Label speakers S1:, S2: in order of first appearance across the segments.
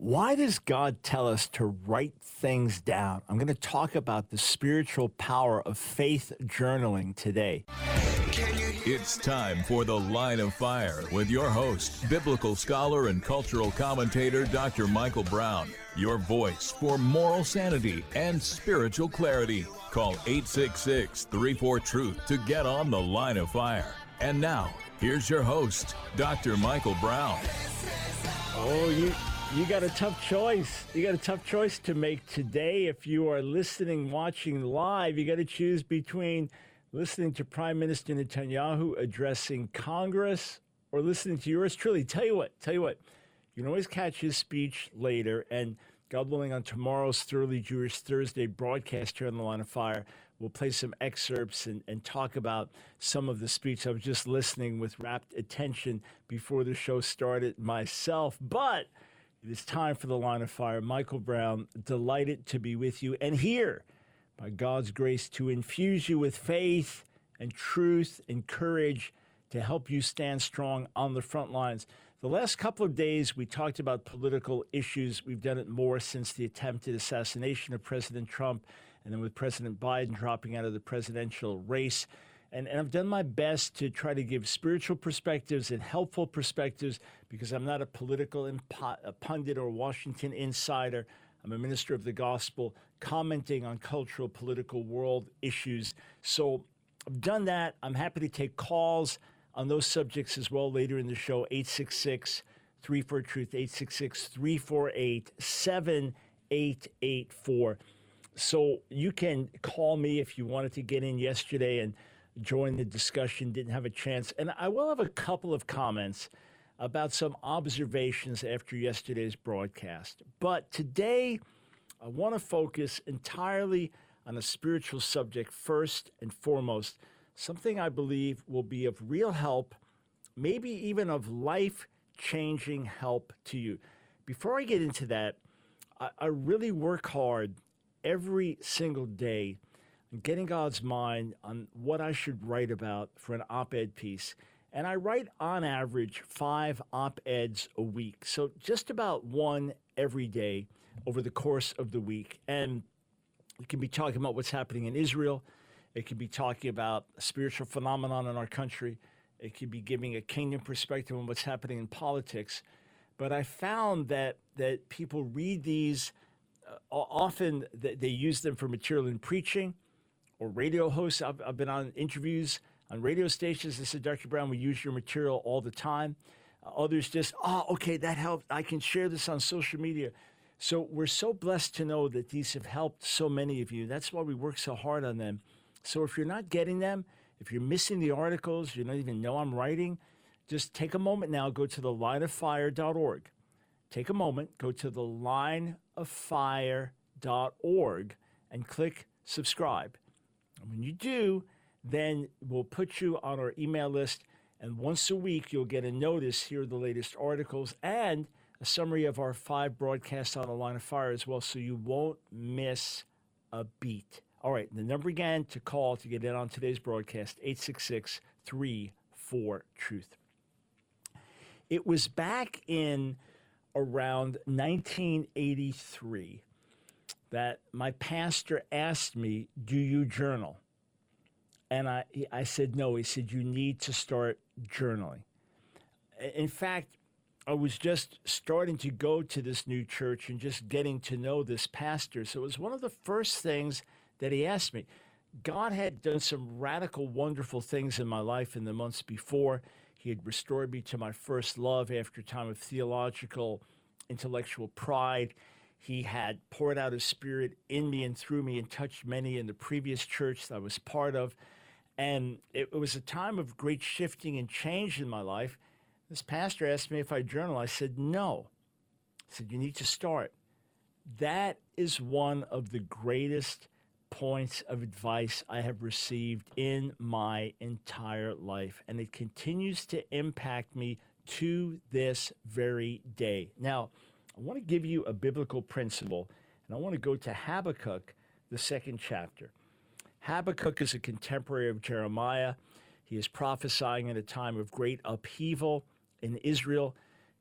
S1: Why does God tell us to write things down? I'm going to talk about the spiritual power of faith journaling today.
S2: It's time for The Line of Fire with your host, biblical scholar and cultural commentator Dr. Michael Brown. Your voice for moral sanity and spiritual clarity. Call 866-34-TRUTH to get on The Line of Fire. And now, here's your host, Dr. Michael Brown.
S1: You got a tough choice. You got a tough choice to make today. If you are listening, watching live, you got to choose between listening to Prime Minister Netanyahu addressing Congress or listening to yours truly. Tell you what, you can always catch his speech later, and God willing, on tomorrow's Thoroughly Jewish Thursday broadcast here on The Line of Fire, we'll play some excerpts and talk about some of the speech. I was just listening with rapt attention before the show started myself, but it is time for The Line of Fire. Michael Brown, delighted to be with you and here, by God's grace, to infuse you with faith and truth and courage to help you stand strong on the front lines. The last couple of days, we talked about political issues. We've done it more since the attempted assassination of President Trump, and then with President Biden dropping out of the presidential race. And I've done my best to try to give spiritual perspectives and helpful perspectives, because I'm not a political pundit or Washington insider. I'm a minister of the gospel, commenting on cultural, political, world issues. So I've done that. I'm happy to take calls on those subjects as well later in the show. 866-34-TRUTH, 866-348-7884. So you can call me if you wanted to get in yesterday and join the discussion, didn't have a chance. And I will have a couple of comments about some observations after yesterday's broadcast. But today, I want to focus entirely on a spiritual subject first and foremost, something I believe will be of real help, maybe even of life-changing help to you. Before I get into that, I really work hard every single day on getting God's mind on what I should write about for an op-ed piece. And I write, on average, 5 op-eds a week. So just about one every day over the course of the week. And it can be talking about what's happening in Israel. It could be talking about a spiritual phenomenon in our country. It could be giving a kingdom perspective on what's happening in politics. But I found that people read these, often they use them for material in preaching or radio hosts. I've been on interviews on radio stations. They said, Dr. Brown, we use your material all the time. Others just, okay, that helped. I can share this on social media. So we're so blessed to know that these have helped so many of you. That's why we work so hard on them. So if you're not getting them, if you're missing the articles, you don't even know I'm writing, just take a moment now, go to thelineoffire.org. Take a moment, go to thelineoffire.org and click subscribe. And when you do, then we'll put you on our email list, and once a week you'll get a notice. Here are the latest articles and a summary of our 5 broadcasts on The Line of Fire as well, so you won't miss a beat. All right, the number again to call to get in on today's broadcast, 866-34-TRUTH. It was back in around 1983 that my pastor asked me, do you journal? And I said no. He said, you need to start journaling. In fact, I was just starting to go to this new church and just getting to know this pastor. So it was one of the first things that he asked me. God had done some radical, wonderful things in my life in the months before. He had restored me to my first love after a time of theological, intellectual pride. He had poured out his Spirit in me and through me and touched many in the previous church that I was part of. And it was a time of great shifting and change in my life. This pastor asked me if I journal. I said, no. He said, you need to start. That is one of the greatest points of advice I have received in my entire life. And it continues to impact me to this very day. Now, I want to give you a biblical principle, and I want to go to Habakkuk, the 2nd chapter. Habakkuk is a contemporary of Jeremiah. He is prophesying at a time of great upheaval in Israel.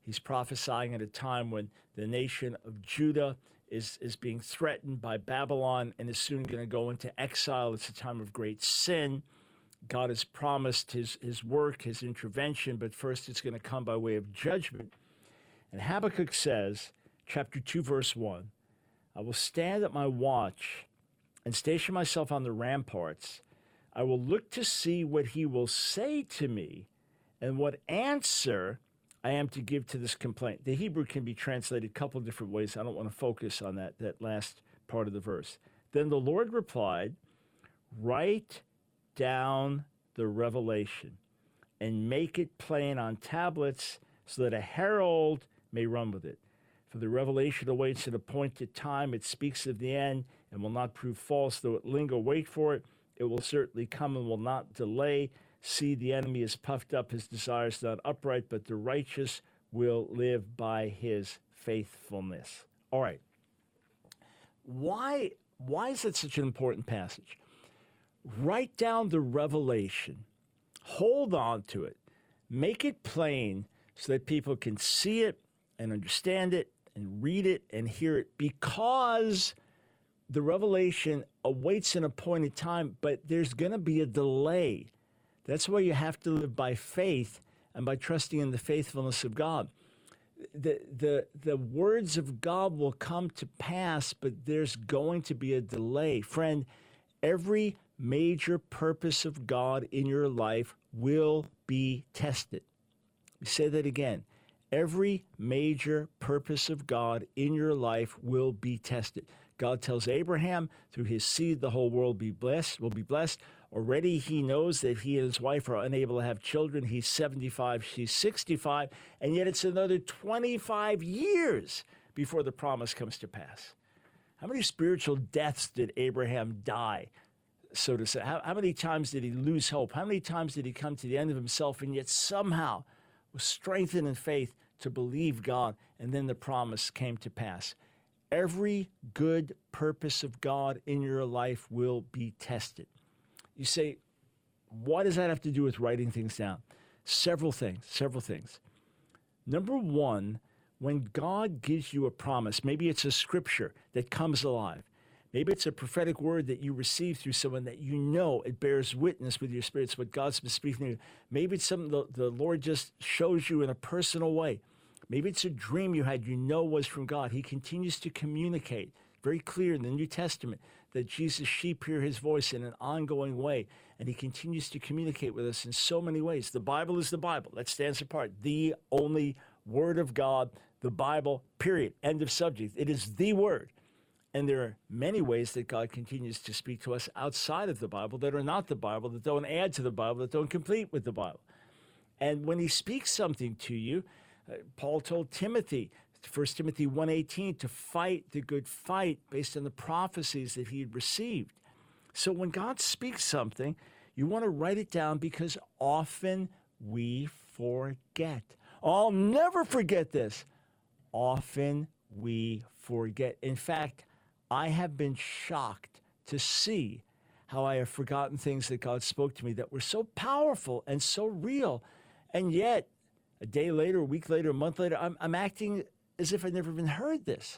S1: He's prophesying at a time when the nation of Judah is being threatened by Babylon and is soon going to go into exile. It's a time of great sin. God has promised his work, his intervention, but first it's going to come by way of judgment. And Habakkuk says, chapter 2, verse 1, I will stand at my watch and station myself on the ramparts. I will look to see what he will say to me and what answer I am to give to this complaint. The Hebrew can be translated a couple of different ways. I don't want to focus on that last part of the verse. Then the Lord replied, write down the revelation and make it plain on tablets so that a herald may run with it. For the revelation awaits an appointed time. It speaks of the end and will not prove false. Though it linger, wait for it. It will certainly come and will not delay. See, the enemy is puffed up, his desires not upright, but the righteous will live by his faithfulness. All right. Why is it such an important passage? Write down the revelation. Hold on to it. Make it plain so that people can see it and understand it and read it and hear it, because the revelation awaits an appointed time, but there's going to be a delay. That's why you have to live by faith and by trusting in the faithfulness of God. The words of God will come to pass, but there's going to be a delay. Friend, every major purpose of God in your life will be tested. Let me say that again. Every major purpose of God in your life will be tested. God tells Abraham, through his seed, the whole world will be blessed. Already he knows that he and his wife are unable to have children. He's 75, she's 65, and yet it's another 25 years before the promise comes to pass. How many spiritual deaths did Abraham die, so to say? How many times did he lose hope? How many times did he come to the end of himself and yet somehow was strengthened in faith to believe God, and then the promise came to pass? Every good purpose of God in your life will be tested. You say, what does that have to do with writing things down? Several things. Number one, when God gives you a promise, maybe it's a scripture that comes alive. Maybe it's a prophetic word that you receive through someone that you know, it bears witness with your spirit. It's what God's been speaking to you. Maybe it's something the Lord just shows you in a personal way. Maybe it's a dream you had you know was from God. He continues to communicate very clear in the New Testament that Jesus' sheep hear his voice in an ongoing way, and he continues to communicate with us in so many ways. The Bible is the Bible. That stands apart. The only Word of God, the Bible, period. End of subject. It is the Word. And there are many ways that God continues to speak to us outside of the Bible that are not the Bible, that don't add to the Bible, that don't complete with the Bible. And when he speaks something to you, Paul told Timothy, 1 Timothy 1:18, to fight the good fight based on the prophecies that he had received. So when God speaks something, you want to write it down, because often we forget. I'll never forget this. Often we forget. In fact, I have been shocked to see how I have forgotten things that God spoke to me that were so powerful and so real. And yet, a day later, a week later, a month later, I'm acting as if I'd never even heard this.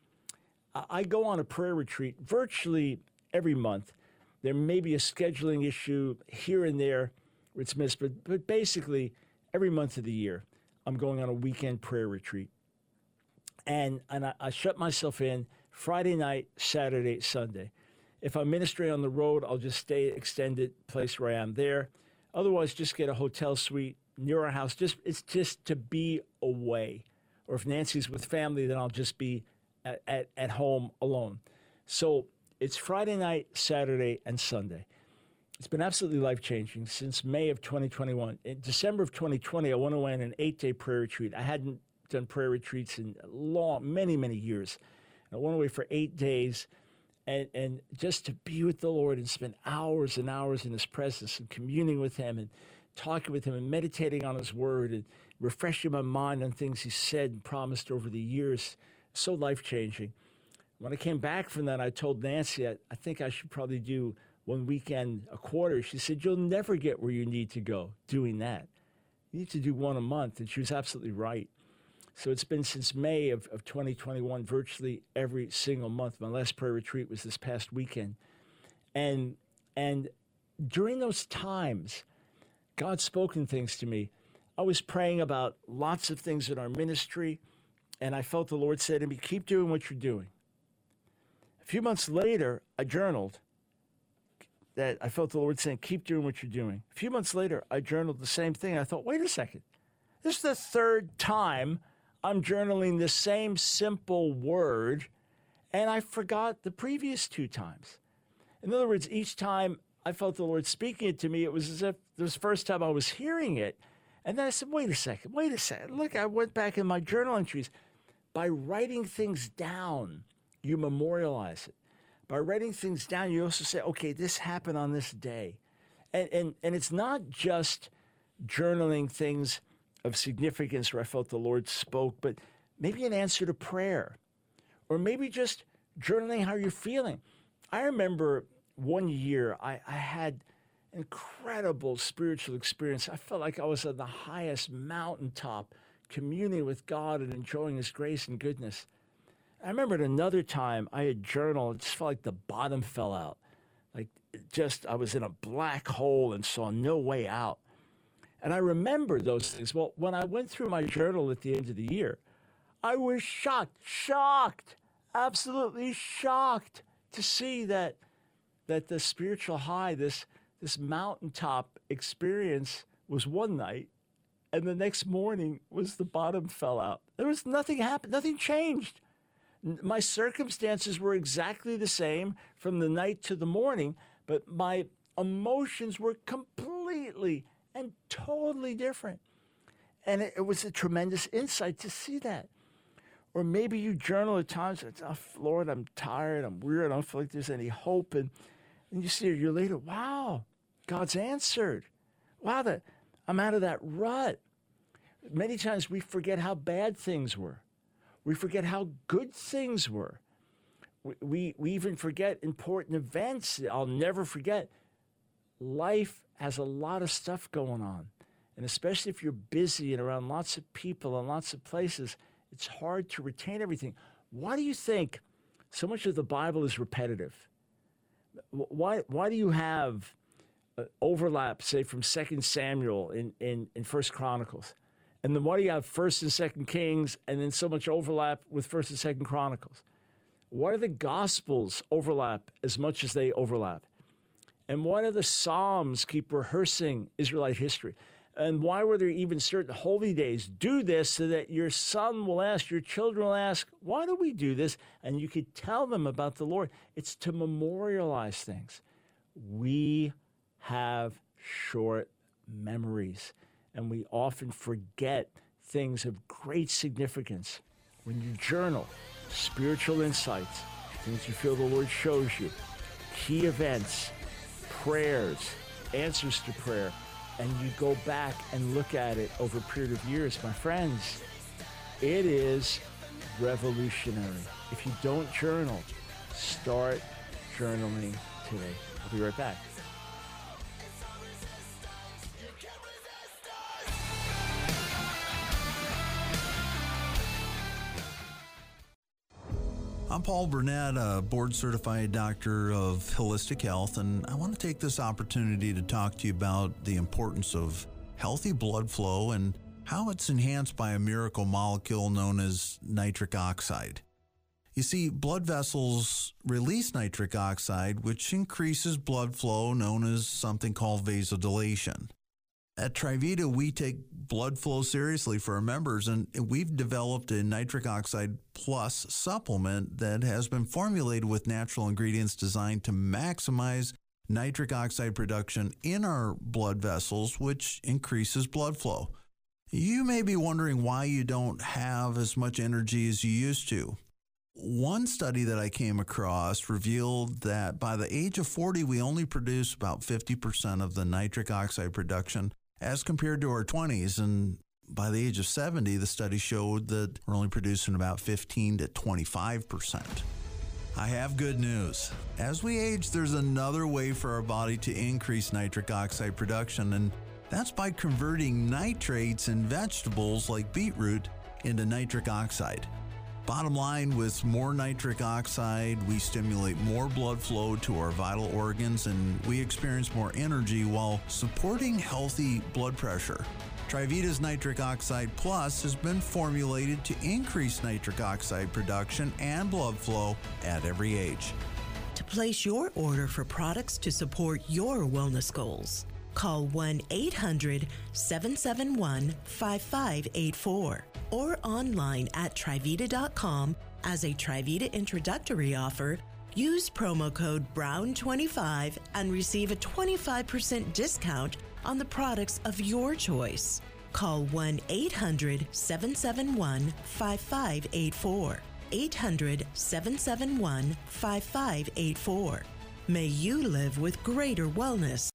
S1: I go on a prayer retreat virtually every month. There may be a scheduling issue here and there where it's missed, but basically every month of the year, I'm going on a weekend prayer retreat. And I shut myself in Friday night, Saturday, Sunday. If I'm ministering on the road, I'll just stay extended place where I am there. Otherwise, just get a hotel suite near our house. It's just to be away. Or if Nancy's with family, then I'll just be at home alone. So it's Friday night, Saturday, and Sunday. It's been absolutely life-changing since May of 2021. In December of 2020, I went away on an 8-day prayer retreat. I hadn't done prayer retreats in many, many years. I went away for 8 days, and just to be with the Lord and spend hours and hours in his presence and communing with him and talking with him and meditating on his word and refreshing my mind on things he said and promised over the years. So life-changing. When I came back from that, I told Nancy, I think I should probably do one weekend a quarter. She said, you'll never get where you need to go doing that. You need to do one a month. And she was absolutely right. So it's been since May of 2021, virtually every single month. My last prayer retreat was this past weekend. And during those times, God's spoken things to me. I was praying about lots of things in our ministry, and I felt the Lord say to me, keep doing what you're doing. A few months later, I journaled that I felt the Lord saying, keep doing what you're doing. A few months later, I journaled the same thing. I thought, wait a second. This is the third time I'm journaling the same simple word, and I forgot the previous two times. In other words, each time I felt the Lord speaking it to me, it was as if this was the first time I was hearing it. And then I said, wait a second. Look, I went back in my journal entries. By writing things down, you memorialize it. By writing things down, you also say, okay, this happened on this day. And it's not just journaling things of significance where I felt the Lord spoke, but maybe an answer to prayer, or maybe just journaling how you're feeling. I remember one year I had incredible spiritual experience. I felt like I was on the highest mountaintop, communing with God and enjoying his grace and goodness. I remember at another time I had journaled, it just felt like the bottom fell out. I was in a black hole and saw no way out. And I remember those things. Well, when I went through my journal at the end of the year, I was shocked, absolutely shocked to see that the spiritual high, this mountaintop experience was one night, and the next morning was the bottom fell out. There was nothing happened, nothing changed. My circumstances were exactly the same from the night to the morning, but my emotions were completely and totally different. And it was a tremendous insight to see that. Or maybe you journal at times, it's, oh, Lord, I'm tired, I'm weird, I don't feel like there's any hope. And you see a year later, wow, God's answered. Wow, I'm out of that rut. Many times we forget how bad things were. We forget how good things were. We even forget important events. I'll never forget. Life has a lot of stuff going on. And especially if you're busy and around lots of people and lots of places, it's hard to retain everything. Why do you think so much of the Bible is repetitive? Why do you have overlap, say, from 2 Samuel in 1 Chronicles? And then why do you have 1 and 2 Kings and then so much overlap with 1 and 2 Chronicles? Why do the Gospels overlap as much as they overlap? And why do the Psalms keep rehearsing Israelite history? And why were there even certain holy days? Do this so that your son will ask, your children will ask, why do we do this? And you could tell them about the Lord. It's to memorialize things. We have short memories, and we often forget things of great significance. When you journal spiritual insights, things you feel the Lord shows you, key events, prayers, answers to prayer, and you go back and look at it over a period of years, my friends, it is revolutionary. If you don't journal, start journaling today. I'll be right back.
S3: I'm Paul Burnett, a board-certified doctor of holistic health, and I want to take this opportunity to talk to you about the importance of healthy blood flow and how it's enhanced by a miracle molecule known as nitric oxide. You see, blood vessels release nitric oxide, which increases blood flow, known as something called vasodilation. At Trivita, we take blood flow seriously for our members, and we've developed a nitric oxide plus supplement that has been formulated with natural ingredients designed to maximize nitric oxide production in our blood vessels, which increases blood flow. You may be wondering why you don't have as much energy as you used to. One study that I came across revealed that by the age of 40, we only produce about 50% of the nitric oxide production as compared to our 20s. And by the age of 70, the study showed that we're only producing about 15 to 25%. I have good news. As we age, there's another way for our body to increase nitric oxide production, and that's by converting nitrates in vegetables like beetroot into nitric oxide. Bottom line, with more nitric oxide, we stimulate more blood flow to our vital organs and we experience more energy while supporting healthy blood pressure. Trivita's Nitric Oxide Plus has been formulated to increase nitric oxide production and blood flow at every age.
S4: To place your order for products to support your wellness goals, call 1-800-771-5584 or online at Trivita.com. As a Trivita introductory offer, use promo code BROWN25 and receive a 25% discount on the products of your choice. Call 1-800-771-5584. 800-771-5584. May you live with greater wellness.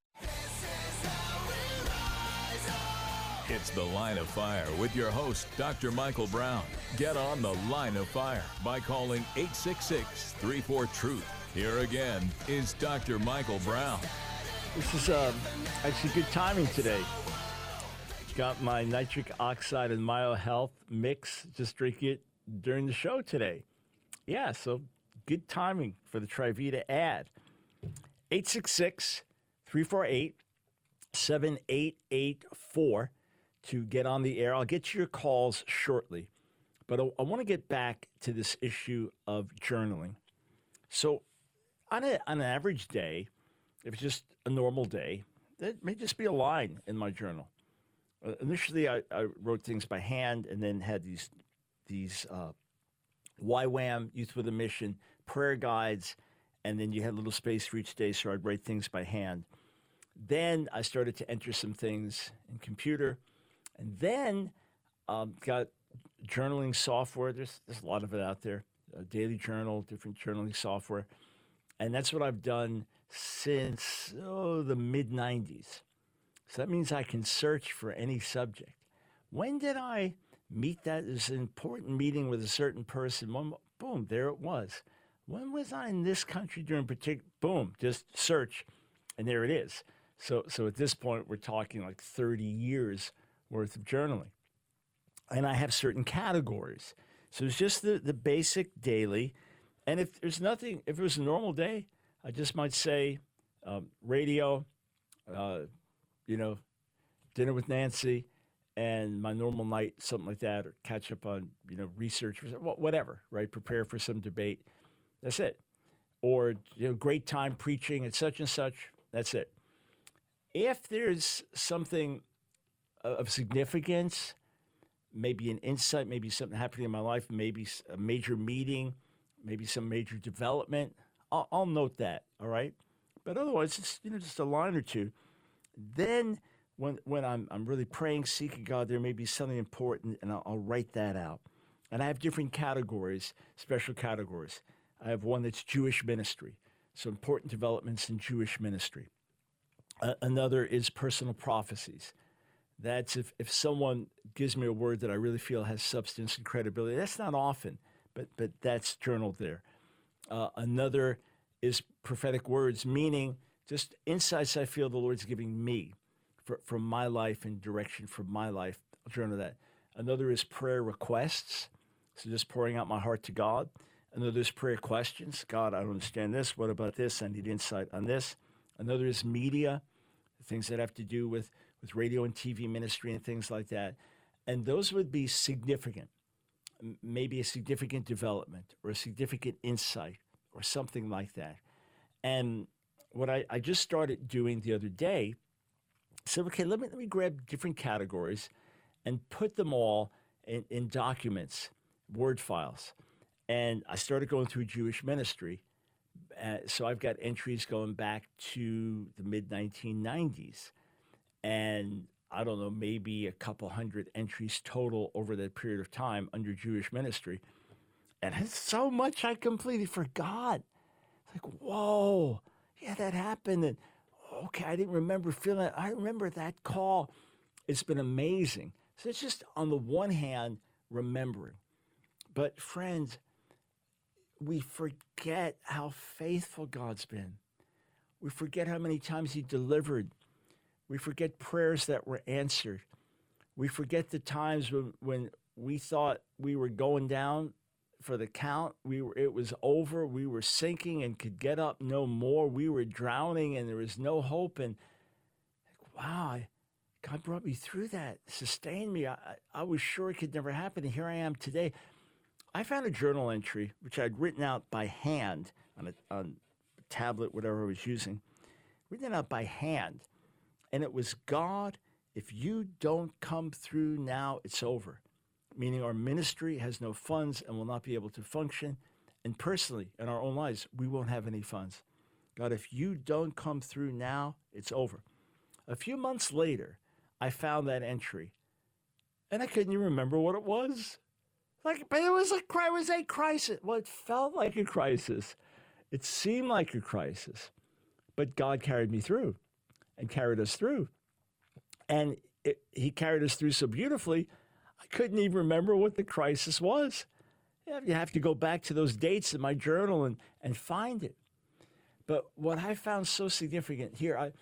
S2: It's The Line of Fire with your host, Dr. Michael Brown. Get on The Line of Fire by calling 866-34-TRUTH. Here again is Dr. Michael Brown.
S1: This is actually good timing today. Got my nitric oxide and MyoHealth mix. Just drink it during the show today. Yeah, so good timing for the Trivita ad. 866-348-7884 to get on the air. I'll get to your calls shortly, but I want to get back to this issue of journaling. So on an average day, if it's just a normal day, that may just be a line in my journal. Initially, I wrote things by hand and then had these YWAM, Youth with a Mission, prayer guides, and then you had a little space for each day, so I'd write things by hand. Then I started to enter some things in computer, and then got journaling software. There's a lot of it out there, Daily Journal, different journaling software, and that's what I've done since the mid-'90s. So that means I can search for any subject. When did I meet that? It was an important meeting with a certain person. Boom, there it was. When was I in this country during particular? Boom, just search, and there it is. So at this point, we're talking like 30 years worth of journaling. And I have certain categories. So it's just the basic daily. And if there's nothing, if it was a normal day, I just might say radio, dinner with Nancy, and my normal night, something like that, or catch up on, research, whatever, right? Prepare for some debate. That's it. Or, great time preaching at such and such. That's it. If there's something of significance, maybe an insight, maybe something happening in my life, maybe a major meeting, maybe some major development, I'll note that, all right? But otherwise, it's, just a line or two. Then when I'm really praying, seeking God, there may be something important, and I'll write that out. And I have different categories, special categories. I have one that's Jewish ministry, so important developments in Jewish ministry. Another is personal prophecies. That's if someone gives me a word that I really feel has substance and credibility. That's not often, but that's journaled there. Another is prophetic words, meaning just insights I feel the Lord's giving me for my life and direction for my life. I'll journal that. Another is prayer requests, so just pouring out my heart to God. Another is prayer questions. God, I don't understand this. What about this? I need insight on this. Another is media, things that have to do with radio and TV ministry and things like that. And those would be significant, maybe a significant development or a significant insight or something like that. And what I just started doing the other day, said, okay, let me grab different categories and put them all in documents, Word files. And I started going through Jewish ministry. So I've got entries going back to the mid-1990s. And I don't know, maybe a couple hundred entries total over that period of time under Jewish ministry. And it's so much I completely forgot. It's like, whoa, yeah, that happened. And okay, I didn't remember feeling it. I remember that call. It's been amazing. So it's just on the one hand, remembering. But friends, we forget how faithful God's been. We forget how many times he delivered. We forget prayers that were answered. We forget the times when we thought we were going down for the count. It was over. We were sinking and could get up no more. We were drowning and there was no hope. And wow, God brought me through that, sustained me. I was sure it could never happen. And here I am today. I found a journal entry, which I'd written out by hand on a tablet, whatever I was using, written out by hand. And it was, God, if you don't come through now, it's over. Meaning our ministry has no funds and will not be able to function. And personally, in our own lives, we won't have any funds. God, if you don't come through now, it's over. A few months later, I found that entry, and I couldn't even remember what it was. But it was a crisis. Well, it felt like a crisis. It seemed like a crisis. But God carried me through and carried us through. And he carried us through so beautifully, I couldn't even remember what the crisis was. You have to go back to those dates in my journal and find it. But what I found so significant here,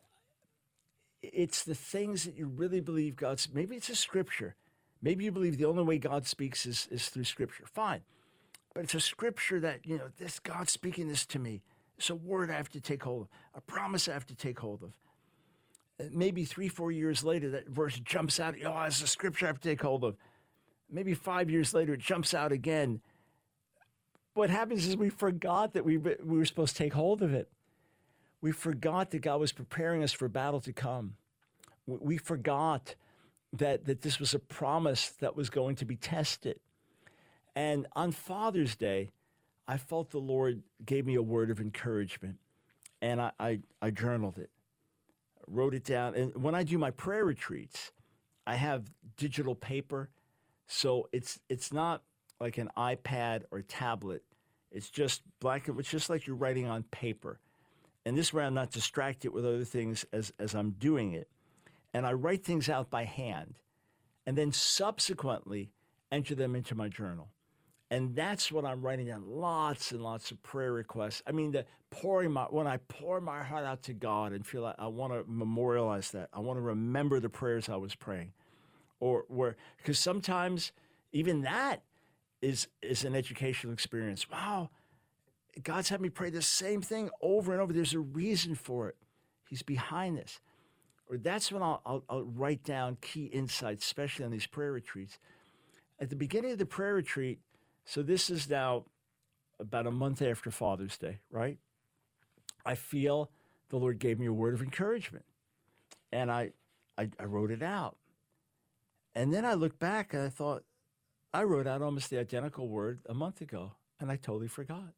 S1: it's the things that you really believe God's, maybe it's a scripture. Maybe you believe the only way God speaks is through scripture. Fine. But it's a scripture that, this God's speaking this to me. It's a word I have to take hold of, a promise I have to take hold of. Maybe 3-4 years later, that verse jumps out. It's a scripture I have to take hold of. Maybe 5 years later, it jumps out again. What happens is we forgot that we were supposed to take hold of it. We forgot that God was preparing us for battle to come. We forgot that this was a promise that was going to be tested. And on Father's Day, I felt the Lord gave me a word of encouragement, and I journaled it, wrote it down. And when I do my prayer retreats, I have digital paper, so it's not like an iPad or tablet. It's just it's just like you're writing on paper. And this way I'm not distracted with other things as I'm doing it. And I write things out by hand and then subsequently enter them into my journal. And that's what I'm writing down, lots and lots of prayer requests. I mean, when I pour my heart out to God and feel like I want to memorialize that, I want to remember the prayers I was praying. Because sometimes even that is an educational experience. Wow, God's had me pray the same thing over and over. There's a reason for it. He's behind this. Or that's when I'll write down key insights, especially on these prayer retreats. At the beginning of the prayer retreat, so this is now about a month after Father's Day, right? I feel the Lord gave me a word of encouragement. And I wrote it out. And then I looked back and I thought, I wrote out almost the identical word a month ago, and I totally forgot.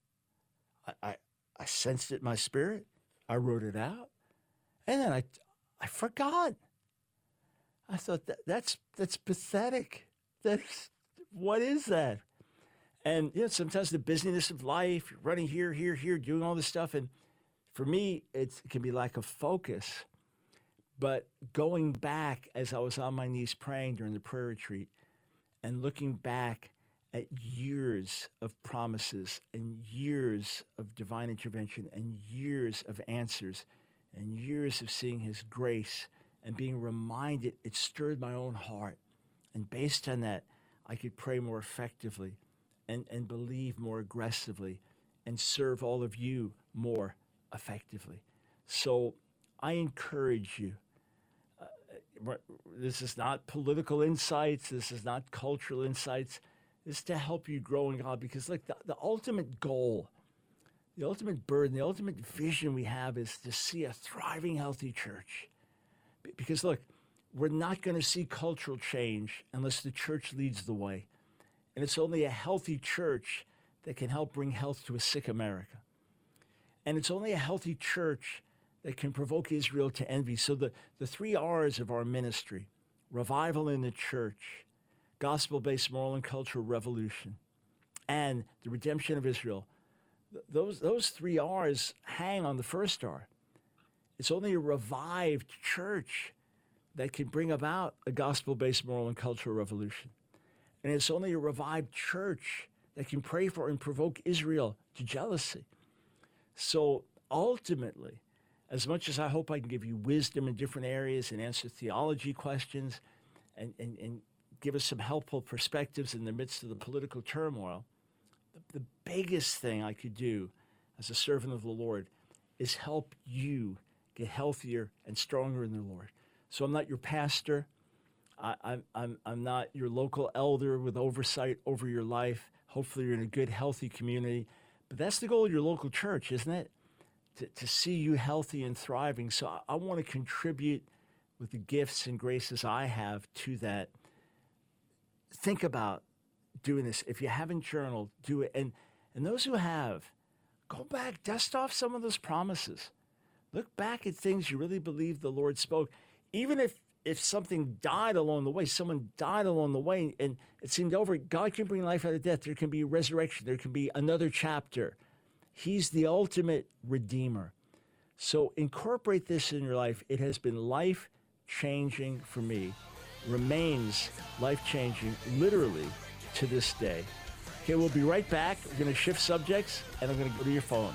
S1: I sensed it in my spirit. I wrote it out. And then I forgot. I thought that's pathetic. What is that? And sometimes the busyness of life, you're running here, doing all this stuff. And for me, it can be lack of focus. But going back as I was on my knees praying during the prayer retreat and looking back at years of promises and years of divine intervention and years of answers and years of seeing his grace and being reminded, it stirred my own heart. And based on that, I could pray more effectively and believe more aggressively and serve all of you more effectively. So I encourage you. This is not political insights. This is not cultural insights. This is to help you grow in God, because the ultimate goal, the ultimate burden, the ultimate vision we have is to see a thriving, healthy church. Because look, we're not going to see cultural change unless the church leads the way. And it's only a healthy church that can help bring health to a sick America. And it's only a healthy church that can provoke Israel to envy. So the 3 R's of our ministry, revival in the church, gospel-based moral and cultural revolution, and the redemption of Israel, those 3 R's hang on the first R. It's only a revived church that can bring about a gospel-based moral and cultural revolution. And it's only a revived church that can pray for and provoke Israel to jealousy. So ultimately, as much as I hope I can give you wisdom in different areas and answer theology questions and give us some helpful perspectives in the midst of the political turmoil. The biggest thing I could do as a servant of the Lord is help you get healthier and stronger in the Lord. So I'm not your pastor. I'm not your local elder with oversight over your life. Hopefully you're in a good, healthy community. But that's the goal of your local church, isn't it? To see you healthy and thriving. So I want to contribute with the gifts and graces I have to that. Think about doing this. If you haven't journaled, do it. And those who have, go back, dust off some of those promises. Look back at things you really believe the Lord spoke. Even if something died along the way, someone died along the way and it seemed over, God can bring life out of death. There can be resurrection. There can be another chapter. He's the ultimate redeemer. So incorporate this in your life. It has been life-changing for me. Remains life-changing, literally, to this day. Okay, we'll be right back. We're going to shift subjects, and I'm going to go to your phones.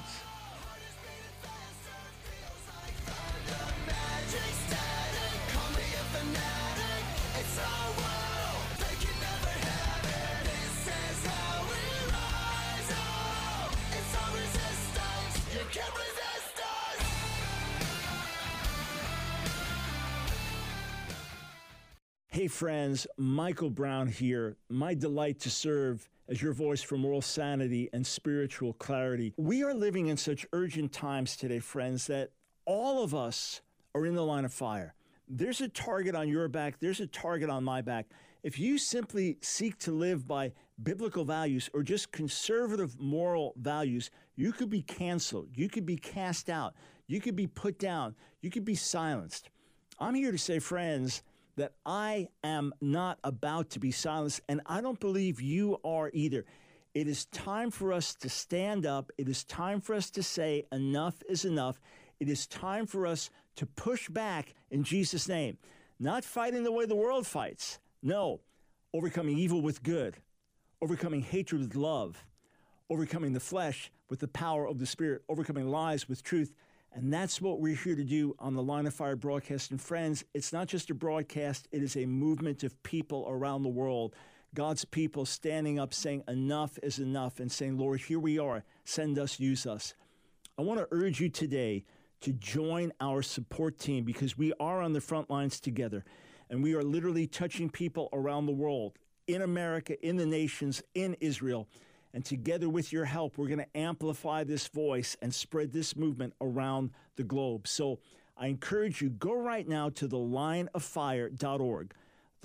S1: Hey friends, Michael Brown here. My delight to serve as your voice for moral sanity and spiritual clarity. We are living in such urgent times today, friends, that all of us are in the line of fire. There's a target on your back. There's a target on my back. If you simply seek to live by biblical values or just conservative moral values, you could be canceled. You could be cast out. You could be put down. You could be silenced. I'm here to say, friends, that I am not about to be silenced, and I don't believe you are either. It is time for us to stand up. It is time for us to say enough is enough. It is time for us to push back in Jesus' name. Not fighting the way the world fights. No, overcoming evil with good, overcoming hatred with love, overcoming the flesh with the power of the Spirit, overcoming lies with truth. And that's what we're here to do on the Line of Fire broadcast. And friends, it's not just a broadcast, it is a movement of people around the world. God's people standing up saying enough is enough and saying, Lord, here we are, send us, use us. I want to urge you today to join our support team because we are on the front lines together. And we are literally touching people around the world, in America, in the nations, in Israel. And together with your help, we're going to amplify this voice and spread this movement around the globe. So I encourage you, go right now to thelineoffire.org,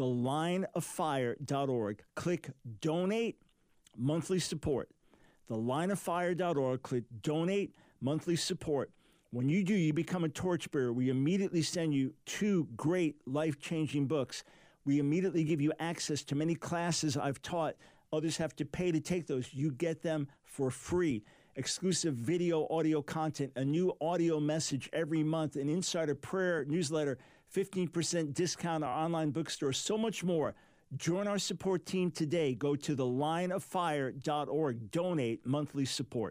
S1: thelineoffire.org. Click Donate Monthly Support. Thelineoffire.org, click Donate Monthly Support. When you do, you become a torchbearer. We immediately send you 2 great life-changing books. We immediately give you access to many classes I've taught. Others have to pay to take those. You get them for free. Exclusive video, audio content, a new audio message every month, an insider prayer newsletter, 15% discount on our online bookstore, so much more. Join our support team today. Go to thelineoffire.org. Donate monthly support.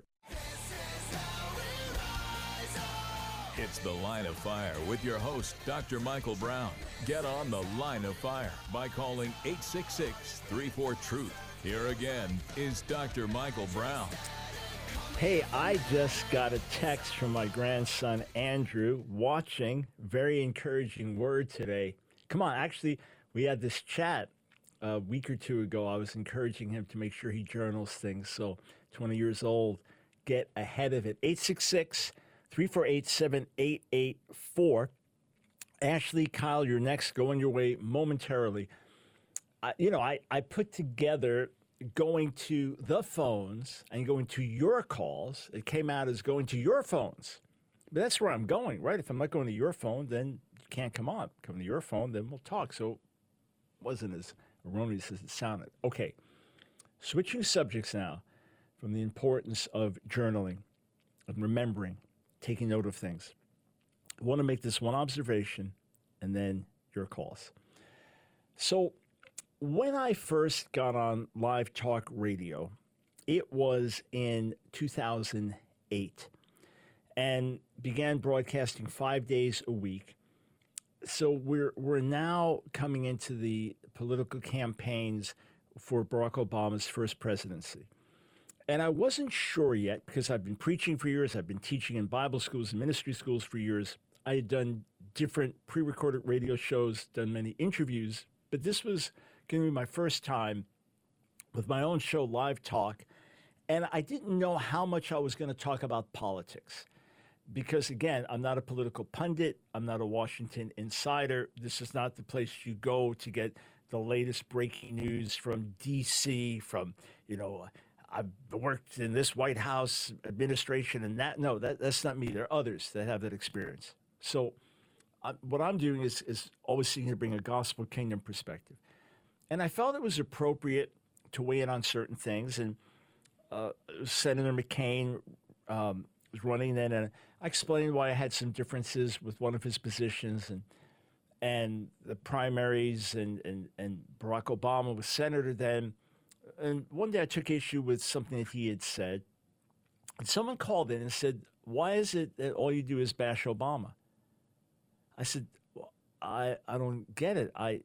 S2: It's The Line of Fire with your host, Dr. Michael Brown. Get on The Line of Fire by calling 866-34-TRUTH. Here again is Dr. Michael Brown.
S1: Hey, I just got a text from my grandson, Andrew, watching. Very encouraging word today. Come on, actually, we had this chat a week or two ago. I was encouraging him to make sure he journals things. So 20 years old, get ahead of it. 866-348-7884. Ashley, Kyle, you're next. Go on your way momentarily. I put together going to the phones and going to your calls. It came out as going to your phones. But that's where I'm going, right? If I'm not going to your phone, then you can't come on. Come to your phone, then we'll talk. So it wasn't as erroneous as it sounded. Okay, switching subjects now from the importance of journaling and remembering, taking note of things. I want to make this one observation and then your calls. So when I first got on Live Talk Radio, it was in 2008 and began broadcasting 5 days a week. So we're now coming into the political campaigns for Barack Obama's first presidency. And I wasn't sure yet because I've been preaching for years. I've been teaching in Bible schools and ministry schools for years. I had done different pre-recorded radio shows, done many interviews, but this was going to be my first time with my own show, Live Talk. And I didn't know how much I was going to talk about politics. Because again, I'm not a political pundit. I'm not a Washington insider. This is not the place you go to get the latest breaking news from D.C., from, I've worked in this White House administration and that. No, that's not me. There are others that have that experience. So what I'm doing is always seeking to bring a gospel kingdom perspective. And I felt it was appropriate to weigh in on certain things. And Senator McCain was running then, and I explained why I had some differences with one of his positions and the primaries and Barack Obama was senator then. And one day I took issue with something that he had said. And someone called in and said, why is it that all you do is bash Obama? I said, well, I don't get it. I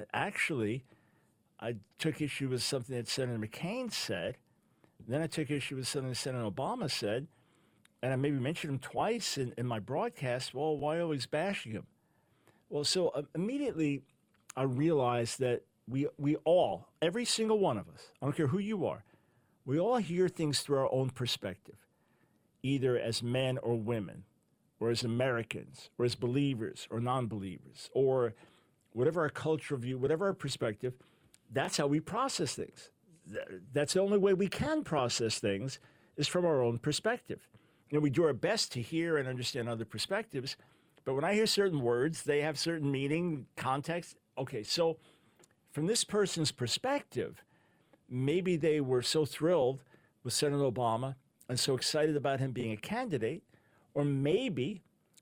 S1: took issue with something that Senator McCain said. Then I took issue with something that Senator Obama said. And I maybe mentioned him twice in my broadcast. Well, why always bashing him? Well, so immediately I realized that we all, every single one of us, I don't care who you are, we all hear things through our own perspective, either as men or women, or as Americans, or as believers or non-believers, or whatever our cultural view, whatever our perspective, that's how we process things. That's the only way we can process things is from our own perspective. We do our best to hear and understand other perspectives, but when I hear certain words, they have certain meaning, context. Okay, so from this person's perspective, maybe they were so thrilled with Senator Obama and so excited about him being a candidate, or maybe,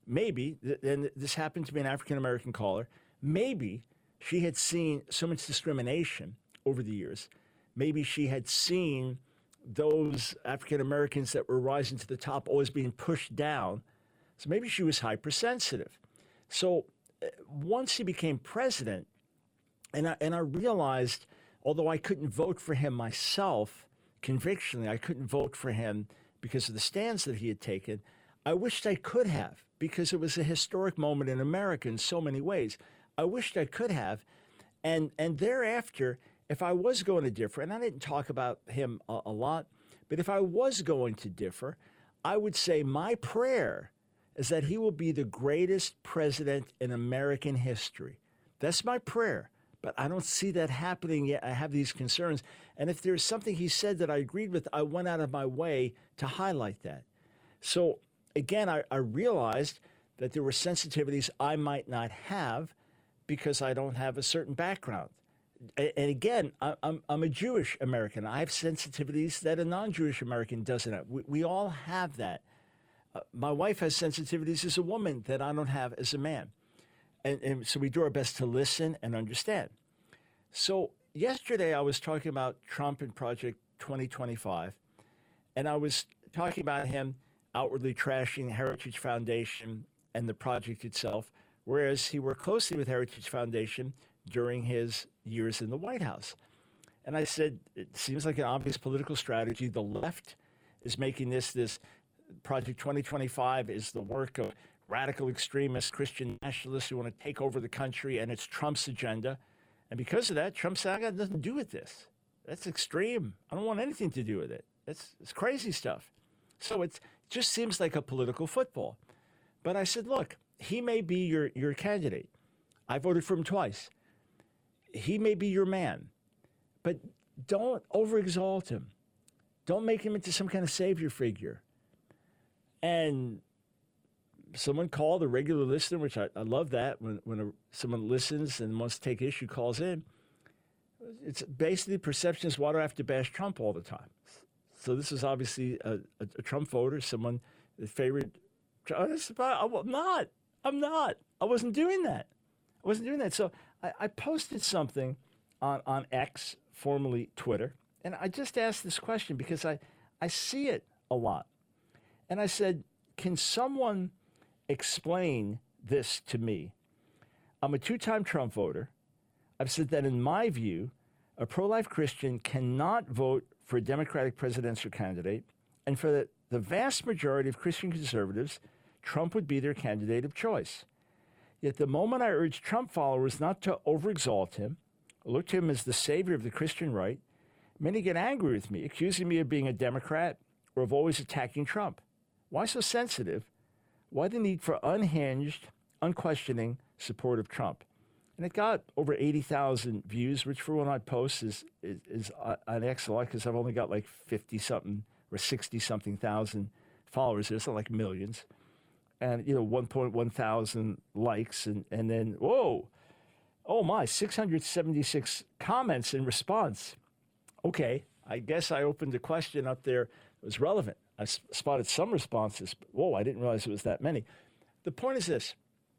S1: and this happened to be an African-American caller, maybe she had seen so much discrimination over the years. Maybe she had seen those African Americans that were rising to the top always being pushed down. So maybe she was hypersensitive. So once he became president, and I realized, although I couldn't vote for him myself, convictionally, I couldn't vote for him because of the stands that he had taken, I wished I could have, because it was a historic moment in America in so many ways. I wished I could have. And thereafter, if I was going to differ, and I didn't talk about him a lot, but if I was going to differ, I would say my prayer is that he will be the greatest president in American history. That's my prayer, but I don't see that happening yet. I have these concerns. And if there's something he said that I agreed with, I went out of my way to highlight that. So again, I realized that there were sensitivities I might not have because I don't have a certain background. And again, I'm a Jewish American. I have sensitivities that a non-Jewish American doesn't have. We all have that. My wife has sensitivities as a woman that I don't have as a man. And so we do our best to listen and understand. So yesterday I was talking about Trump and Project 2025, and I was talking about him outwardly trashing Heritage Foundation and the project itself, whereas he worked closely with Heritage Foundation during his years in the White House. And I said, it seems like an obvious political strategy. The left is making this Project 2025 is the work of radical extremists, Christian nationalists who want to take over the country, and it's Trump's agenda. And because of that, Trump said, I got nothing to do with this. That's extreme. I don't want anything to do with it. It's crazy stuff. So it just seems like a political football. But I said, look, he may be your candidate. I voted for him twice. He may be your man, but don't overexalt him. Don't make him into some kind of savior figure. And someone called, a regular listener, which I love that, when someone listens and wants to take issue, calls in. It's basically perception is, why do I have to bash Trump all the time? So this is obviously a Trump voter, someone that favored Trump. I'm not. I wasn't doing that. So I posted something on X, formerly Twitter, and I just asked this question because I see it a lot. And I said, can someone explain this to me? I'm a two-time Trump voter. I've said that in my view, a pro-life Christian cannot vote for a Democratic presidential candidate, and for the vast majority of Christian conservatives, Trump would be their candidate of choice. Yet the moment I urge Trump followers not to overexalt him, look to him as the savior of the Christian right, many get angry with me, accusing me of being a Democrat or of always attacking Trump. Why so sensitive? Why the need for unhinged, unquestioning support of Trump? And it got over 80,000 views, which for when I post is an X a lot, because I've only got like 50-something or 60-something thousand followers. It's not like millions. And, 1.1 thousand likes. And then, oh my, 676 comments in response. Okay, I guess I opened a question up there that was relevant. I spotted some responses. But, whoa, I didn't realize it was that many. The point is this.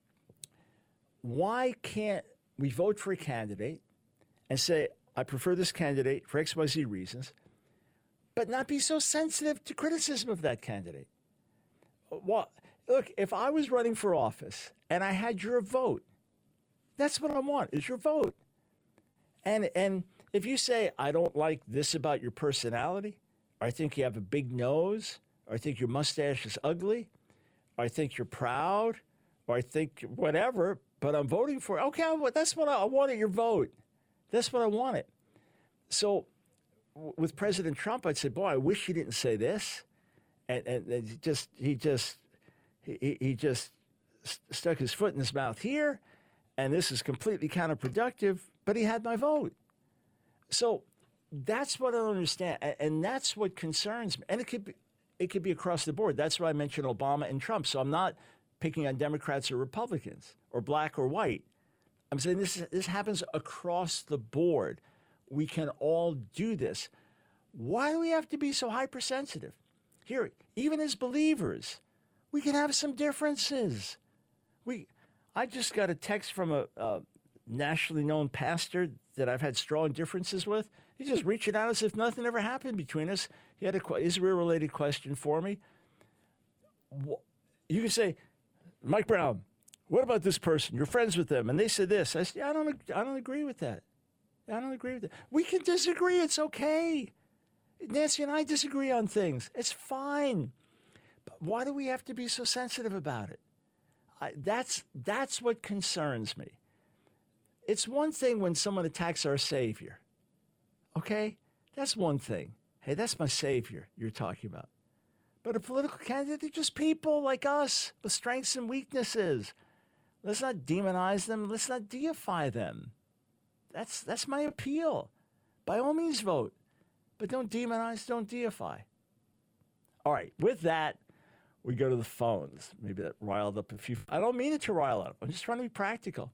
S1: Why can't we vote for a candidate and say, I prefer this candidate for XYZ reasons, but not be so sensitive to criticism of that candidate? Well, look, if I was running for office and I had your vote, that's what I want, is your vote. And if you say, I don't like this about your personality, or I think you have a big nose, or I think your mustache is ugly, or I think you're proud, or I think whatever, but I'm voting for it. Okay, that's what I wanted, your vote. That's what I wanted. So with President Trump, I'd say, boy, I wish he didn't say this. And he just stuck his foot in his mouth here, and this is completely counterproductive, but he had my vote. So that's what I don't understand, and that's what concerns me. And it could be across the board. That's why I mentioned Obama and Trump. So I'm not picking on Democrats or Republicans or black or white. I'm saying this happens across the board. We can all do this. Why do we have to be so hypersensitive? Here, even as believers, we can have some differences. I just got a text from a nationally known pastor that I've had strong differences with. He's just reaching out as if nothing ever happened between us. He had an Israel-related question for me. You can say, Mike Brown, what about this person? You're friends with them, and they said this. I said, I don't agree with that. I don't agree with that. We can disagree. It's okay. Nancy and I disagree on things. It's fine. But why do we have to be so sensitive about it? That's what concerns me. It's one thing when someone attacks our Savior. Okay? That's one thing. Hey, that's my Savior you're talking about. But a political candidate, they're just people like us with strengths and weaknesses. Let's not demonize them. Let's not deify them. That's my appeal. By all means, vote. But don't demonize, don't deify. All right, with that, we go to the phones. Maybe that riled up a few. I don't mean it to rile up. I'm just trying to be practical.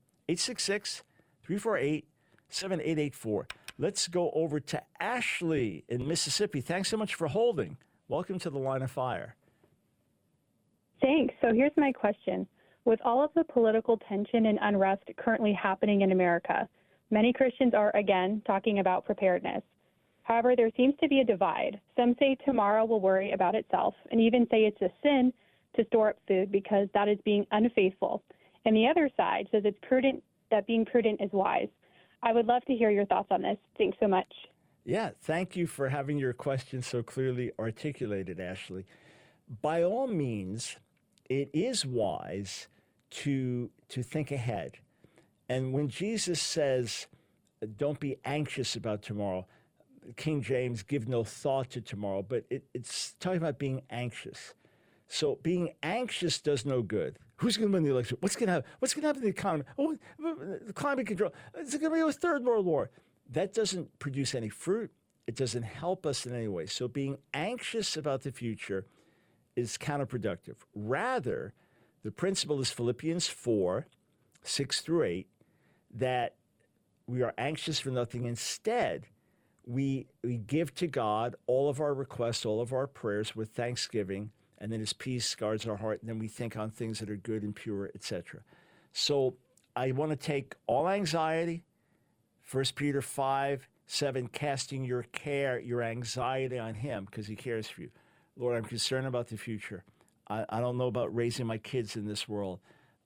S1: 866-348-7884. Let's go over to Ashley in Mississippi. Thanks so much for holding. Welcome to the Line of Fire.
S5: Thanks. So here's my question. With all of the political tension and unrest currently happening in America, many Christians are, again, talking about preparedness. However, there seems to be a divide. Some say tomorrow will worry about itself, and even say it's a sin to store up food because that is being unfaithful. And the other side says it's prudent, that being prudent is wise. I would love to hear your thoughts on this. Thanks so much.
S1: Yeah, thank you for having your question so clearly articulated, Ashley. By all means, it is wise to think ahead. And when Jesus says, don't be anxious about tomorrow, King James, give no thought to tomorrow, but it's talking about being anxious. So being anxious does no good. Who's going to win the election? What's going to happen? What's going to happen to the economy? Oh, the climate control. Is it going to be a third world war? That doesn't produce any fruit. It doesn't help us in any way. So being anxious about the future is counterproductive. Rather, the principle is Philippians 4:6-8, that we are anxious for nothing. Instead, we give to God all of our requests, all of our prayers with thanksgiving, and then his peace guards our heart, and then we think on things that are good and pure, etc. So I want to take all anxiety, 1 Peter 5:7, casting your care, your anxiety on him because he cares for you. Lord, I'm concerned about the future. I don't know about raising my kids in this world.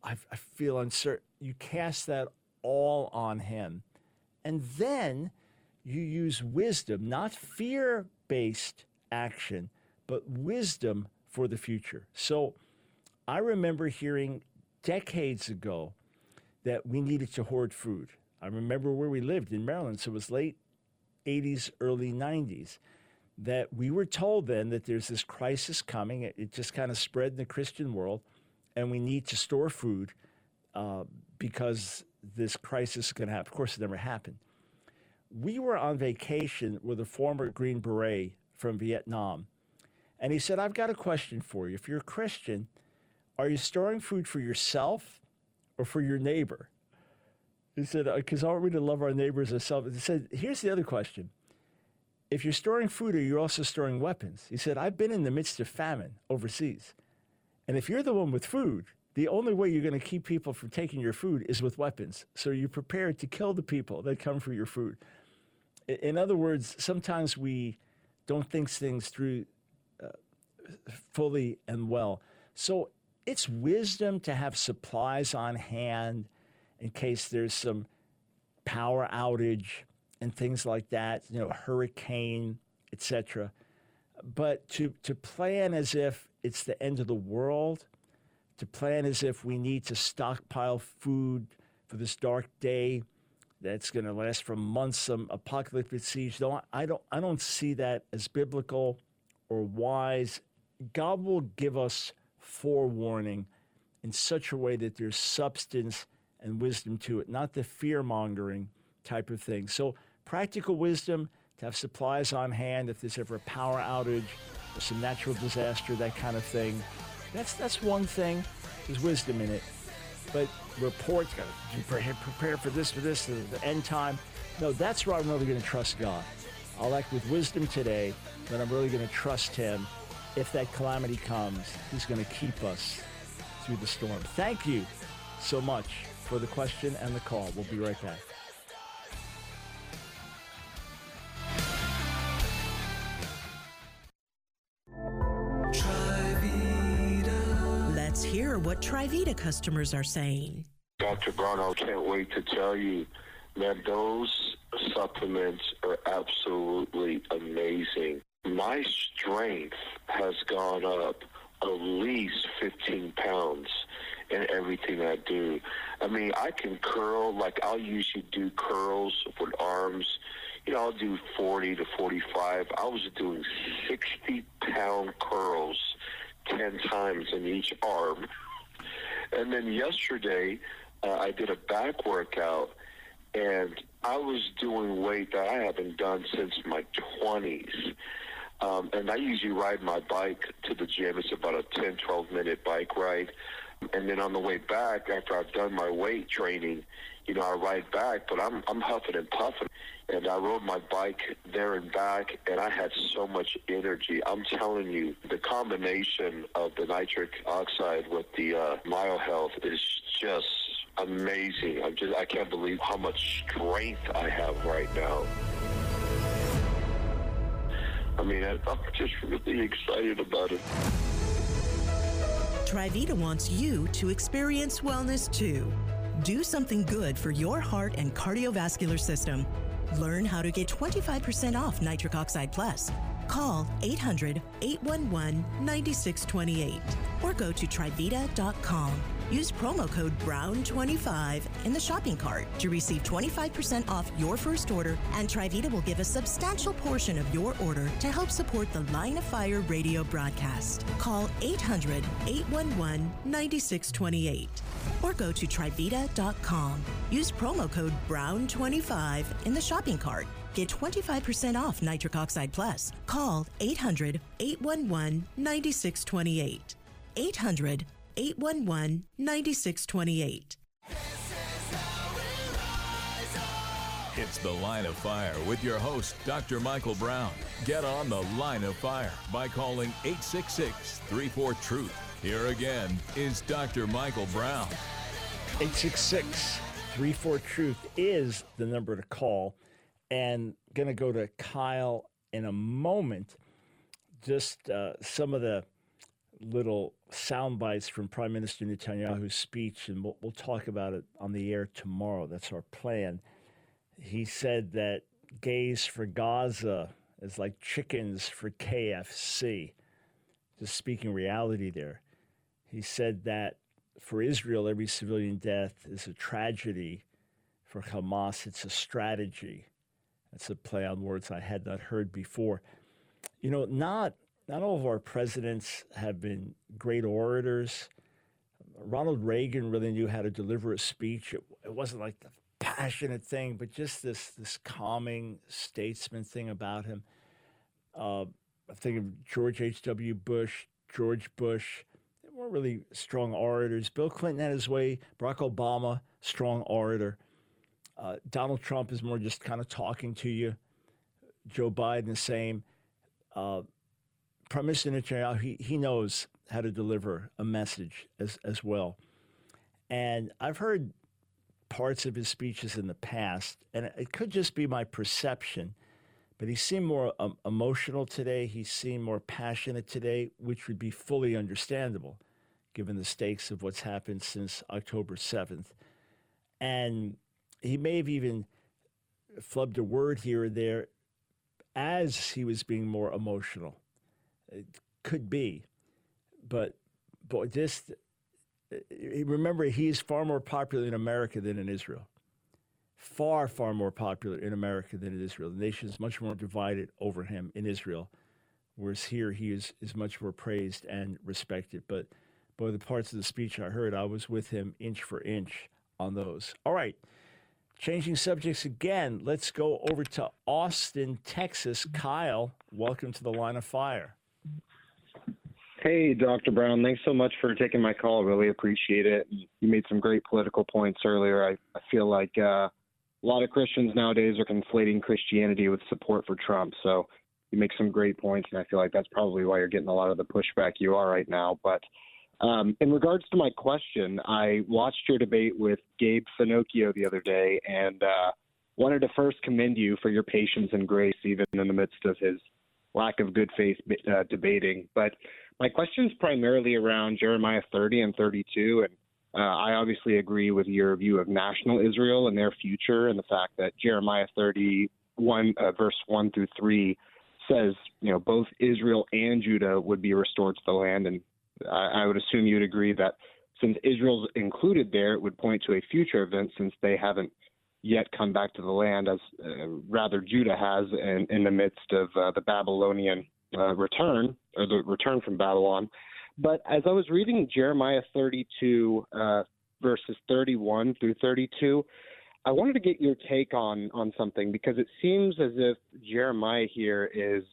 S1: I feel uncertain. You cast that all on him. And then you use wisdom, not fear-based action, but wisdom for the future. So I remember hearing decades ago that we needed to hoard food. I remember where we lived in Maryland, so it was late 80s, early 90s, that we were told then that there's this crisis coming. It just kind of spread in the Christian world, and we need to store food because this crisis is going to happen. Of course, it never happened. We were on vacation with a former Green Beret from Vietnam, and he said, I've got a question for you. If you're a Christian, are you storing food for yourself or for your neighbor? He said, because aren't we to love our neighbors as ourselves? He said, here's the other question. If you're storing food, are you also storing weapons? He said, I've been in the midst of famine overseas. And if you're the one with food, the only way you're going to keep people from taking your food is with weapons. So you're prepared to kill the people that come for your food. In other words, sometimes we don't think things through fully and well. So it's wisdom to have supplies on hand in case there's some power outage and things like that, hurricane, etc. But to plan as if it's the end of the world, to plan as if we need to stockpile food for this dark day that's going to last for months, some apocalyptic siege. I don't see that as biblical or wise. God will give us forewarning in such a way that there's substance and wisdom to it, not the fear-mongering type of thing. So practical wisdom, to have supplies on hand if there's ever a power outage or some natural disaster, that kind of thing. That's one thing. There's wisdom in it. But reports, got to prepare for this, the end time. No, that's where I'm really going to trust God. I'll act with wisdom today, but I'm really going to trust him. If that calamity comes, he's going to keep us through the storm. Thank you so much for the question and the call. We'll be right back.
S4: Let's hear what Trivita customers are saying.
S6: Dr. Brown, I can't wait to tell you that those supplements are absolutely amazing. My strength has gone up at least 15 pounds in everything I do. I mean, I can curl, like I'll usually do curls with arms. I'll do 40 to 45. I was doing 60-pound curls 10 times in each arm. And then yesterday, I did a back workout, and I was doing weight that I haven't done since my 20s. And I usually ride my bike to the gym. It's about a 10, 12-minute bike ride. And then on the way back, after I've done my weight training, I ride back, but I'm huffing and puffing. And I rode my bike there and back, and I had so much energy. I'm telling you, the combination of the nitric oxide with the MyoHealth is just amazing. I can't believe how much strength I have right now. I mean, I'm just really excited about it.
S4: Trivita wants you to experience wellness too. Do something good for your heart and cardiovascular system. Learn how to get 25% off Nitric Oxide Plus. Call 800-811-9628 or go to Trivita.com. Use promo code BROWN25 in the shopping cart to receive 25% off your first order, and Trivita will give a substantial portion of your order to help support the Line of Fire radio broadcast. Call 800-811-9628 or go to Trivita.com. Use promo code BROWN25 in the shopping cart. Get 25% off Nitric Oxide Plus. Call 800-811-9628. 800-811-9628.
S2: It's The Line of Fire with your host, Dr. Michael Brown. Get on The Line of Fire by calling 866-34-TRUTH. Here again is Dr. Michael Brown.
S1: 866-34-TRUTH is the number to call. And going to go to Kyle in a moment. Just some of the little sound bites from Prime Minister Netanyahu's speech, and we'll talk about it on the air tomorrow. That's our plan. He said that gays for Gaza is like chickens for KFC. Just speaking reality there. He said that for Israel, every civilian death is a tragedy. For Hamas, it's a strategy. That's a play on words I had not heard before. You know, not all of our presidents have been great orators. Ronald Reagan really knew how to deliver a speech. It wasn't like the passionate thing, but just this calming statesman thing about him. I'm thinking of George H.W. Bush, George Bush. They weren't really strong orators. Bill Clinton had his way. Barack Obama, strong orator. Donald Trump is more just kind of talking to you. Joe Biden, the same. Prime Minister Netanyahu, he knows how to deliver a message as well. And I've heard parts of his speeches in the past, and it could just be my perception, but he seemed more emotional today. He seemed more passionate today, which would be fully understandable given the stakes of what's happened since October 7th. And he may have even flubbed a word here or there as he was being more emotional. It could be. But this, remember, he is far more popular in America than in Israel. Far, far more popular in America than in Israel. The nation is much more divided over him in Israel, whereas here he is much more praised and respected. But boy, the parts of the speech I heard, I was with him inch for inch on those. All right, changing subjects again. Let's go over to Austin, Texas. Kyle, welcome to the Line of Fire.
S7: Hey, Dr. Brown. Thanks so much for taking my call. Really appreciate it. You made some great political points earlier. I feel like a lot of Christians nowadays are conflating Christianity with support for Trump. So you make some great points, and I feel like that's probably why you're getting a lot of the pushback you are right now. But in regards to my question, I watched your debate with Gabe Finocchio the other day, and wanted to first commend you for your patience and grace, even in the midst of his lack of good faith debating. But my question is primarily around Jeremiah 30 and 32, and I obviously agree with your view of national Israel and their future, and the fact that Jeremiah 31, verse 1 through 3 says, both Israel and Judah would be restored to the land. And I would assume you'd agree that since Israel's included there, it would point to a future event, since they haven't yet come back to the land, as rather Judah has in the midst of the Babylonian return, or the return from Babylon. But as I was reading Jeremiah 32, verses 31 through 32, I wanted to get your take on something, because it seems as if Jeremiah here is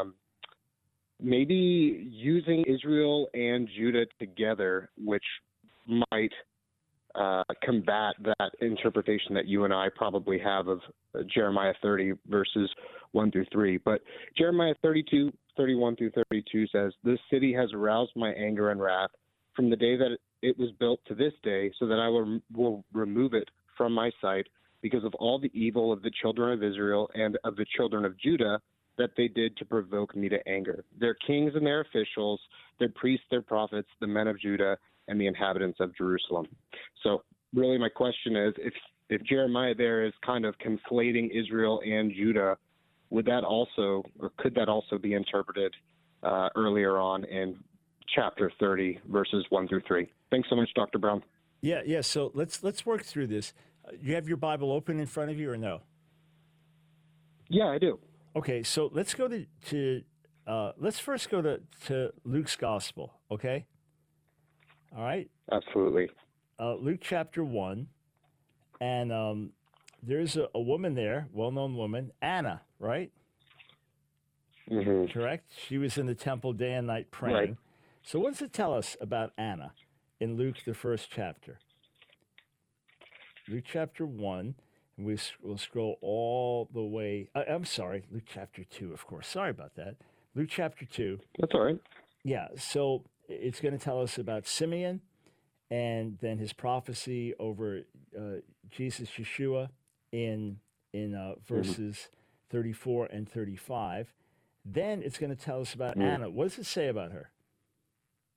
S7: maybe using Israel and Judah together, which might combat that interpretation that you and I probably have of Jeremiah 30 verses 1 through 3. But Jeremiah 32, 31 through 32 says, "This city has aroused my anger and wrath from the day that it was built to this day, so that I will remove it from my sight because of all the evil of the children of Israel and of the children of Judah that they did to provoke me to anger. Their kings and their officials, their priests, their prophets, the men of Judah, and the inhabitants of Jerusalem." So really my question is, if Jeremiah there is kind of conflating Israel and Judah, would that also, or could that also be interpreted earlier on in chapter 30, verses 1 through 3? Thanks so much, Dr. Brown.
S1: Yeah. So let's work through this. You have your Bible open in front of you, or no?
S7: Yeah, I do.
S1: Okay, so let's go to let's first go to Luke's gospel. Okay. All right.
S7: Absolutely.
S1: Luke chapter 1, and there's a woman there, well-known woman, Anna, right?
S7: Mm-hmm.
S1: Correct? She was in the temple day and night praying.
S7: Right.
S1: So what does it tell us about Anna in Luke, the first chapter? Luke chapter 1, and we'll scroll all the way. I'm sorry, Luke chapter 2, of course. Sorry about that. Luke chapter 2.
S7: That's all right.
S1: Yeah, so it's going to tell us about Simeon, and then his prophecy over Jesus, Yeshua, in verses 34 and 35. Then it's going to tell us about Anna. What does it say about her?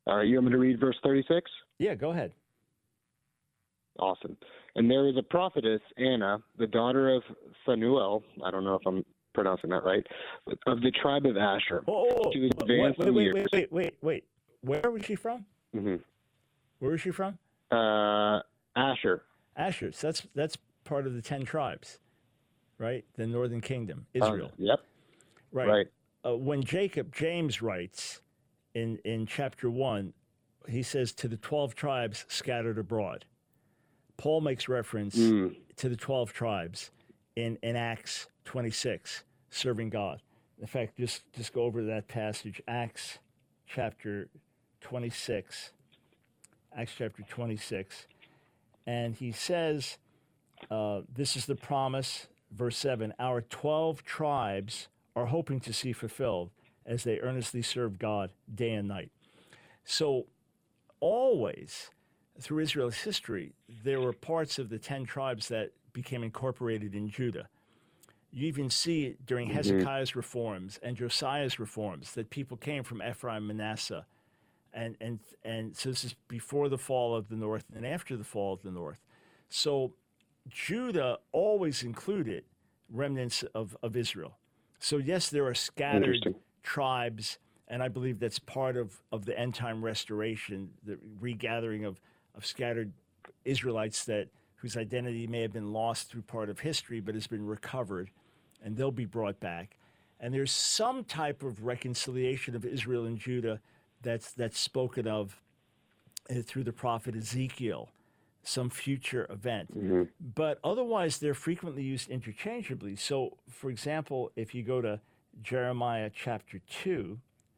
S7: All right, you want me to read verse 36?
S1: Yeah, go ahead.
S7: Awesome. And there was a prophetess, Anna, the daughter of Phanuel. I don't know if I'm pronouncing that right, of the tribe of Asher. She was advanced in years.
S1: Wait. Where was she from?
S7: Mm-hmm.
S1: Where was she from?
S7: Asher.
S1: Asher. So that's part of the 10 tribes, right? The northern kingdom, Israel.
S7: Yep.
S1: Right. When James writes in chapter 1, he says to the 12 tribes scattered abroad. Paul makes reference to the 12 tribes in Acts 26, serving God. In fact, just go over that passage, Acts chapter 26. Acts chapter 26. And he says, this is the promise, verse 7, our 12 tribes are hoping to see fulfilled as they earnestly serve God day and night. So always through Israel's history, there were parts of the 10 tribes that became incorporated in Judah. You even see it during Hezekiah's reforms and Josiah's reforms that people came from Ephraim, Manasseh. And so this is before the fall of the north and after the fall of the north. So Judah always included remnants of Israel. So yes, there are scattered tribes, and I believe that's part of the end time restoration, the regathering of scattered Israelites whose identity may have been lost through part of history, but has been recovered, and they'll be brought back. And there's some type of reconciliation of Israel and Judah that's spoken of through the prophet Ezekiel, some future event. But otherwise, they're frequently used interchangeably. So, for example, if you go to Jeremiah chapter 2,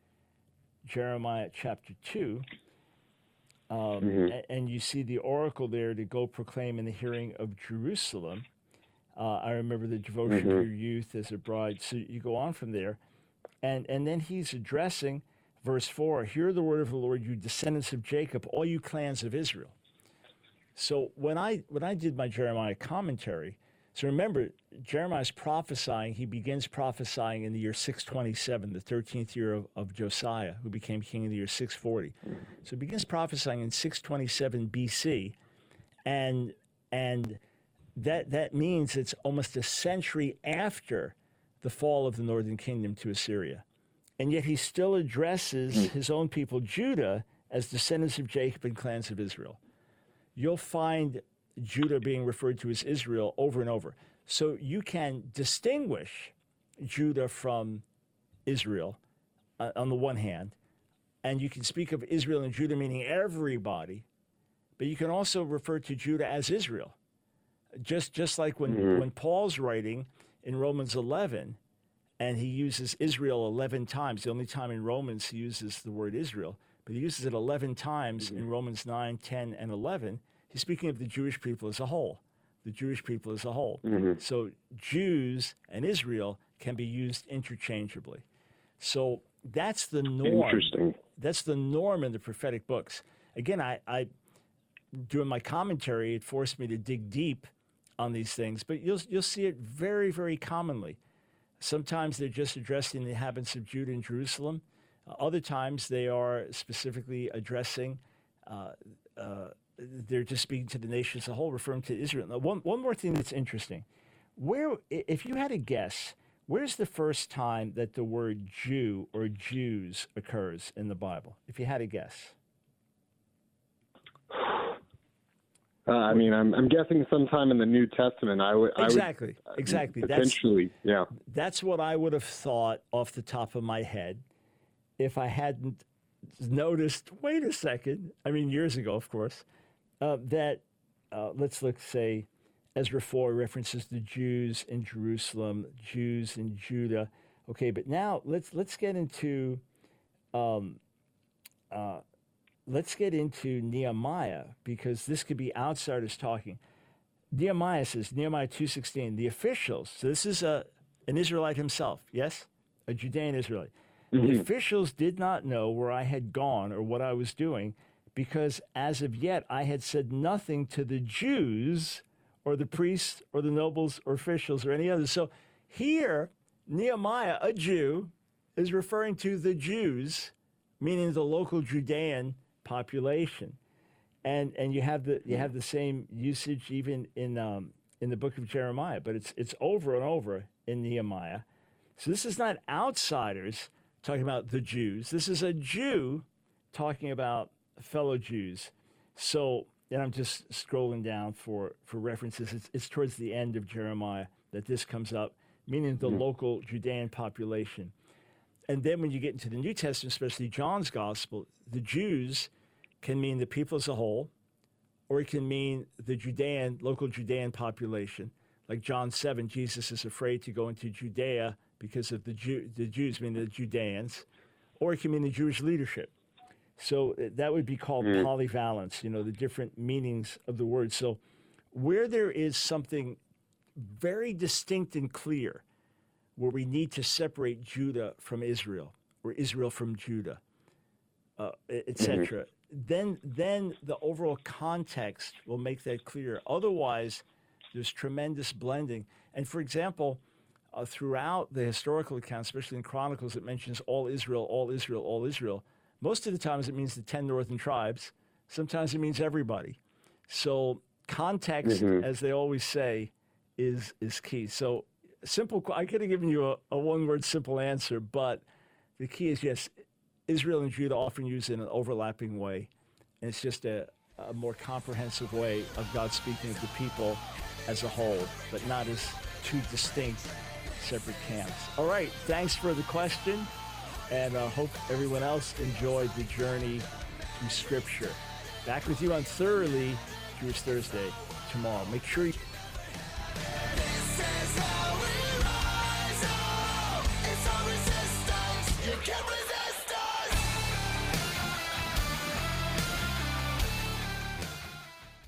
S1: and you see the oracle there to go proclaim in the hearing of Jerusalem. I remember the devotion to your youth as a bride. So you go on from there. And then he's addressing verse 4, hear the word of the Lord, you descendants of Jacob, all you clans of Israel. So when I did my Jeremiah commentary, so remember, Jeremiah's prophesying, he begins prophesying in the year 627, the 13th year of Josiah, who became king in the year 640. So he begins prophesying in 627 BC, and that means it's almost a century after the fall of the northern kingdom to Assyria. And yet he still addresses his own people, Judah, as descendants of Jacob and clans of Israel. You'll find Judah being referred to as Israel over and over. So you can distinguish Judah from Israel on the one hand, and you can speak of Israel and Judah meaning everybody, but you can also refer to Judah as Israel. Just like when Paul's writing in Romans 11, and he uses Israel 11 times. The only time in Romans he uses the word Israel, but he uses it 11 times in Romans 9, 10, and 11. He's speaking of the Jewish people as a whole. The Jewish people as a whole. So Jews and Israel can be used interchangeably. So that's the norm.
S7: Interesting.
S1: That's the norm in the prophetic books. Again, I doing my commentary, it forced me to dig deep on these things, but you'll see it very, very commonly. Sometimes they're just addressing the inhabitants of Judah and Jerusalem. Other times they are specifically addressing, they're just speaking to the nation as a whole, referring to Israel. Now, one more thing that's interesting. If you had a guess, where's the first time that the word Jew or Jews occurs in the Bible? If you had a guess.
S7: I'm guessing sometime in the New Testament.
S1: Exactly.
S7: Potentially, yeah.
S1: That's what I would have thought off the top of my head if I hadn't noticed, wait a second, years ago, of course, that, let's say, Ezra 4 references the Jews in Jerusalem, Jews in Judah. Okay, but now let's get into Nehemiah, because this could be outsiders talking. Nehemiah says, Nehemiah 2:16, the officials, so this is an Israelite himself, yes? A Judean Israelite. The officials did not know where I had gone or what I was doing, because as of yet I had said nothing to the Jews or the priests or the nobles or officials or any others. So here, Nehemiah, a Jew, is referring to the Jews meaning the local Judean population. And you have the same usage even in the book of Jeremiah, but it's over and over in Nehemiah. So this is not outsiders talking about the Jews. This is a Jew talking about fellow Jews. So, and I'm just scrolling down for references. It's towards the end of Jeremiah that this comes up, meaning the local Judean population. And then when you get into the New Testament, especially John's Gospel, the Jews can mean the people as a whole, or it can mean the local Judean population. Like John 7, Jesus is afraid to go into Judea because of the Jews, meaning the Judeans, or it can mean the Jewish leadership. So that would be called polyvalence, the different meanings of the word. So where there is something very distinct and clear, where we need to separate Judah from Israel, or Israel from Judah, etc., then the overall context will make that clear. Otherwise, there's tremendous blending. And for example, throughout the historical accounts, especially in Chronicles, it mentions all Israel, all Israel, all Israel. Most of the times it means the 10 northern tribes. Sometimes it means everybody. So context, as they always say, is key. So I could have given you a one-word simple answer, but the key is, yes, Israel and Judah often used in an overlapping way. And it's just a more comprehensive way of God speaking to the people as a whole, but not as two distinct separate camps. All right, thanks for the question, and hope everyone else enjoyed the journey through Scripture. Back with you on Thoroughly Jewish Thursday tomorrow. Make sure you...
S8: This is how we rise up. It's our resistance. You can't resist.